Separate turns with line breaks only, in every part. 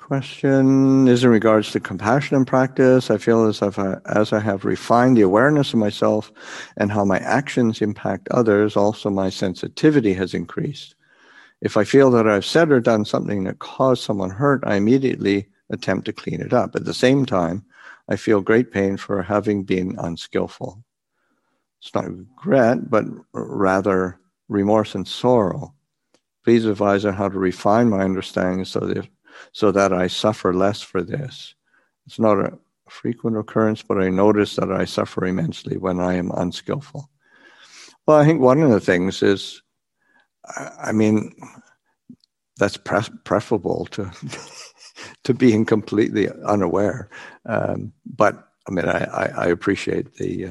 question is in regards to compassion in practice. I feel as I have refined the awareness of myself and how my actions impact others, also my sensitivity has increased. If I feel that I've said or done something that caused someone hurt, I immediately attempt to clean it up. At the same time, I feel great pain for having been unskillful. It's not regret, but rather remorse and sorrow. Please advise on how to refine my understanding so that I suffer less for this. It's not a frequent occurrence, but I notice that I suffer immensely when I am unskillful. Well, I think one of the things is, I mean, that's preferable to to being completely unaware. But I mean, I appreciate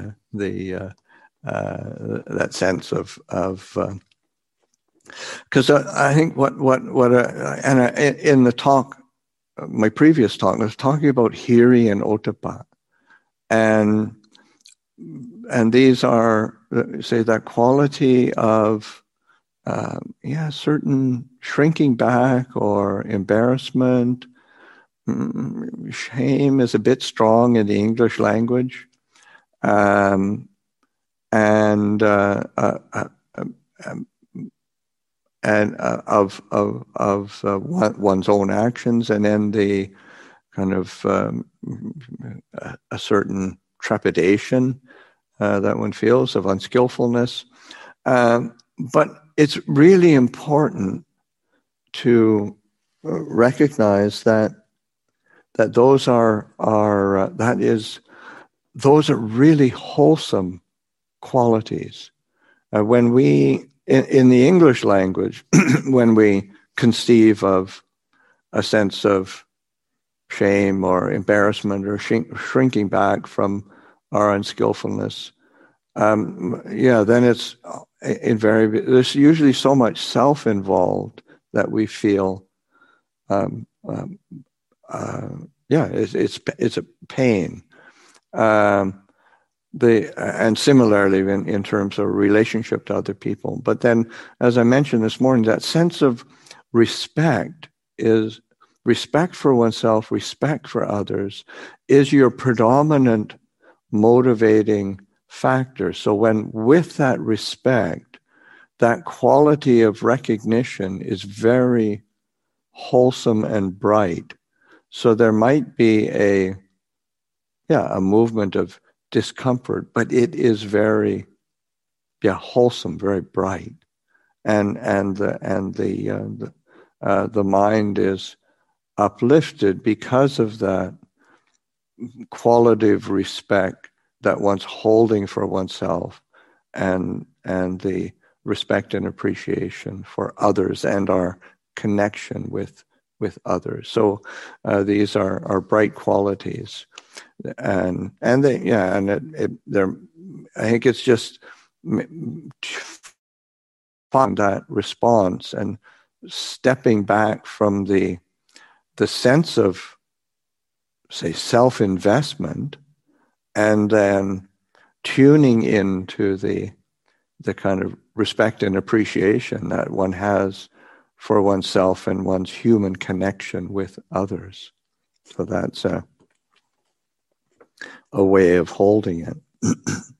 that sense of because I think in the talk, my previous talk, I was talking about hiri and ottappa, and these are, say, that quality of certain shrinking back or embarrassment. Shame is a bit strong in the English language, and of one's own actions, and then the kind of a certain trepidation that one feels of unskillfulness. But it's really important to recognize that those are really wholesome qualities. When we in the English language, when we conceive of a sense of shame or embarrassment or shrinking back from our unskillfulness, then it's invariably, there's usually so much self involved that we feel, it's a pain. And similarly in terms of relationship to other people. But then, as I mentioned this morning, that sense of respect is respect for oneself, respect for others is your predominant motivating factor. So when with that respect, that quality of recognition is very wholesome and bright. So there might be a movement of discomfort, but it is very wholesome, very bright, and the mind is uplifted because of that quality of respect that one's holding for oneself, and the respect and appreciation for others and our connection with others. So these are bright qualities. And they're, I think it's just find that response and stepping back from the sense of, say, self-investment, and then tuning into the kind of respect and appreciation that one has for oneself and one's human connection with others. So that's a way of holding it.